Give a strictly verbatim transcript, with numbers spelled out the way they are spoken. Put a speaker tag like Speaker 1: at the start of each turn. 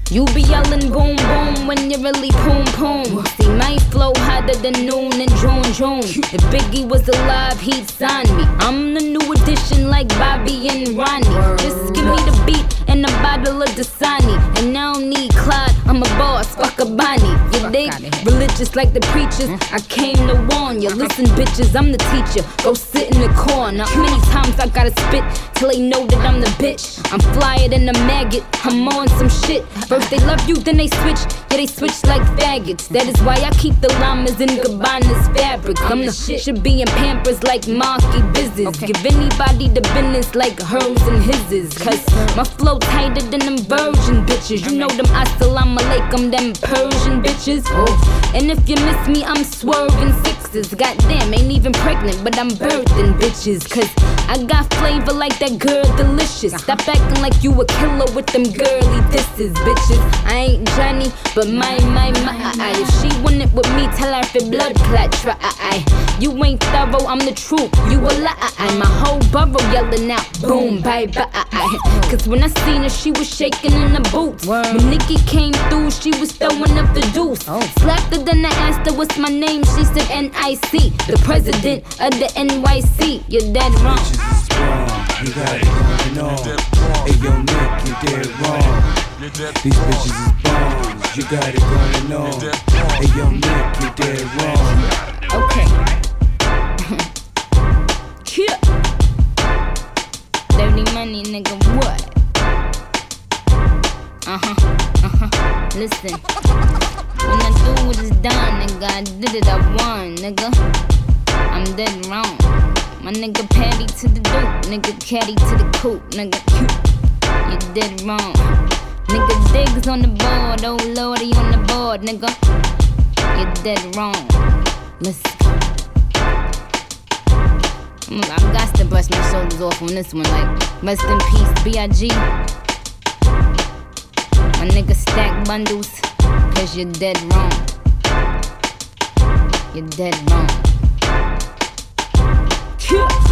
Speaker 1: You be yelling boom boom when you really poom poom. See my flow hotter than noon and June June. If Biggie was alive, he'd sign me. I'm the new edition like Bobby and Ronnie. Just give me the beat and a bottle of Dasani, and I don't need Clyde, I'm a boss, fuck a Bonnie. You dig? Religious like the preachers, I came to warn you. Listen bitches, I'm the teacher, go sit in the corner. Many times I gotta spit till they know that I'm the bitch. I'm flyer than a maggot, I'm on some shit. First they love you, then they switch, yeah they switch like faggots. That is why I keep the llamas in Gabbana's fabrics. I'm the shit, should be in Pampers like Marky Business. Give anybody the business like hers and his's. Cause my flow tighter than them virgin bitches. You know them assalamu alaikum, them Persian bitches. And if you miss me, I'm swerving sixes. Goddamn, ain't even pregnant, but I'm birthing bitches. Cause I got flavor like that girl delicious. Stop acting like you a killer with them girly disses, bitches. I ain't Johnny, but my, my, my, I, if she want it with me, tell her if it blood clot, try, I, you ain't thorough, I'm the truth, you a lie, I, my whole borough yelling out, boom, bye, bye, I, cause when I seen her, she was shaking in the boots. When Nicki came through, she was throwing up the deuce. Slapped her, then I asked her what's my name, she said N I C, the president of the N Y C, you're dead wrong.
Speaker 2: You got it going on. Hey yo, Nick, you're dead wrong. These bitches is bombs. You got it going on. Hey yo, Nick, you're dead wrong.
Speaker 1: Okay. Yeah. Dirty money, nigga, what? Uh-huh, uh-huh. Listen. When I do what is done, nigga, I did it, I won, nigga. I'm dead wrong. My nigga Patty to the dope, nigga caddy to the coupe, nigga. You dead wrong. Nigga Diggs on the board, oh lordy on the board, nigga. You dead wrong. Listen. I got to brush my shoulders off on this one, like rest in peace, B I G. My nigga stack bundles, cause you're dead wrong. You're dead wrong. Yeah.